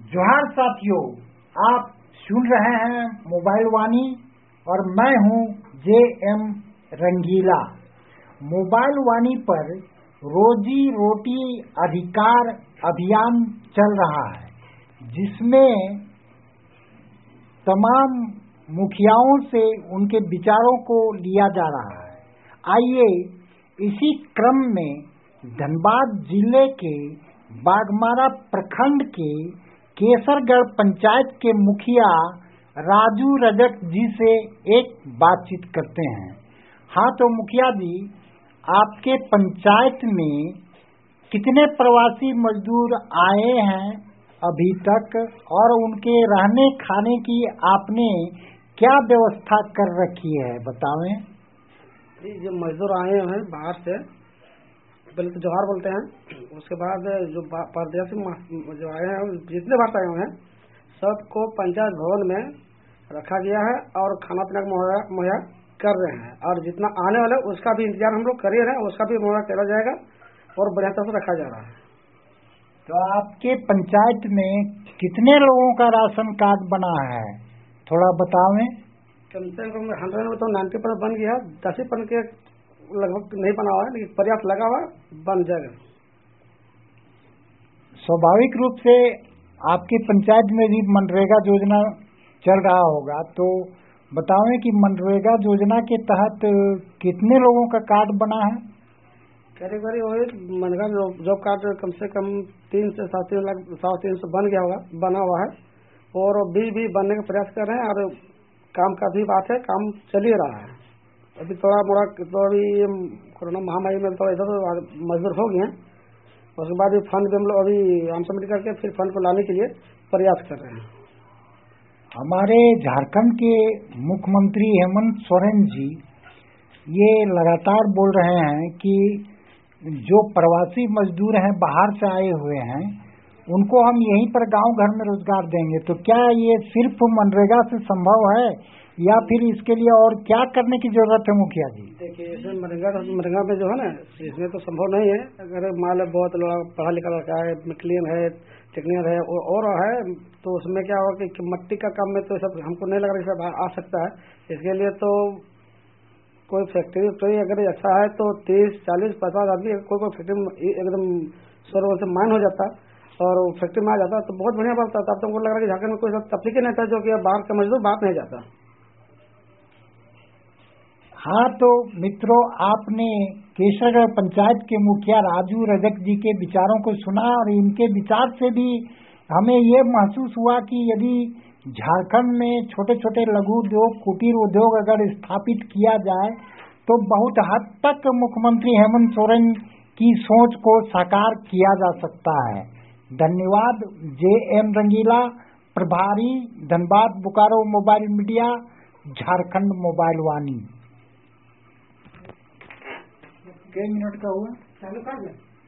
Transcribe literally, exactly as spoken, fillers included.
जोहार साथियों, आप सुन रहे हैं मोबाइल वाणी और मैं हूं जे एम रंगीला। मोबाइल वाणी पर रोजी रोटी अधिकार अभियान चल रहा है, जिसमें तमाम मुखियाओं से उनके विचारों को लिया जा रहा है। आइए इसी क्रम में धनबाद जिले के बाघमारा प्रखंड के केसरगढ़ पंचायत के मुखिया राजू रजक जी से एक बातचीत करते हैं। हाँ तो मुखिया जी, आपके पंचायत में कितने प्रवासी मजदूर आए हैं अभी तक, और उनके रहने खाने की आपने क्या व्यवस्था कर रखी है, बतावें। जी, जो मजदूर आए हैं बाहर से, पहले तो जोहार बोलते हैं, उसके बाद जो परदेशी जो आए हैं, जितने बाहर आए हुए हैं सबको पंचायत भवन में रखा गया है और खाना पीना मुहैया कर रहे हैं। और जितना आने वाला है उसका भी इंतजार हम लोग कर रहे हैं, उसका भी मुहैया करा जाएगा और बढ़िया तरह से रखा जा रहा है। तो आपके पंचायत में कितने लोगों का राशन कार्ड बना है, थोड़ा बतावें। कम से कम हंड्रेड में तो नाइन्टी परसेंट बन गया, दस ही परसेंट के लगभग नहीं बना हुआ है, लेकिन प्रयास लगा हुआ बन जाएगा। स्वाभाविक रूप से आपके पंचायत में भी मनरेगा योजना चल रहा होगा, तो बतावें कि मनरेगा योजना के तहत कितने लोगों का कार्ड बना है। करीब करीब वही मनरेगा जॉब कार्ड कम से कम तीन से साढ़े तीन लाख साढ़े तीन सौ बन गया होगा, बना हुआ है और भी भी बनने का प्रयास कर रहे हैं। और काम का भी बात है, काम चल ही रहा है। अभी थोड़ा मोड़ा तो अभी कोरोना महामारी में थोड़ा इधर मजबूर हो गए हैं, उसके बाद भी फंड भी हम लोग अभी आम समिति करके फिर फंड को लाने के लिए प्रयास कर रहे हैं। हमारे झारखंड के मुख्यमंत्री हेमंत सोरेन जी ये लगातार बोल रहे हैं कि जो प्रवासी मजदूर हैं, बाहर से आए हुए हैं, उनको हम यहीं पर गांव घर में रोजगार देंगे। तो क्या ये सिर्फ मनरेगा से संभव है या फिर इसके लिए और क्या करने की जरूरत है मुखिया जी? देखिए, इसमें मनरेगा मनरेगा में जो है ना, इसमें तो संभव नहीं है। अगर मान लो बहुत पढ़ा लिखा लड़का है, क्लीन है, टेक्निकल है और है, तो उसमें क्या होगा कि मिट्टी का काम में तो सब हमको नहीं लग रहा सब आ सकता है। इसके लिए तो कोई फैक्ट्री वैक्ट्री अगर अच्छा है तो तीस चालीस पचास आदमी कोई कोई फैक्ट्री एकदम सौ से मान हो जाता और फैक्ट्री में आ जाता तो बहुत बढ़िया बात था। तब तो हमको लग रहा है कि झारखंड में कोई तकलीफ ही नहीं था जो कि बाहर का मजदूर बाहर नहीं जाता। हाँ तो मित्रों, आपने केसरगढ़ पंचायत के मुखिया राजू रजक जी के विचारों को सुना और इनके विचार से भी हमें ये महसूस हुआ कि यदि झारखंड में छोटे छोटे लघु उद्योग, कुटीर उद्योग अगर स्थापित किया जाए तो बहुत हद तक मुख्यमंत्री हेमंत सोरेन की सोच को साकार किया जा सकता है। धन्यवाद। जे एम रंगीला, प्रभारी Dhanbad Bokaro mobile media, Jharkhand mobile Vani. कई मिनट का हुआ, चालू कर दे।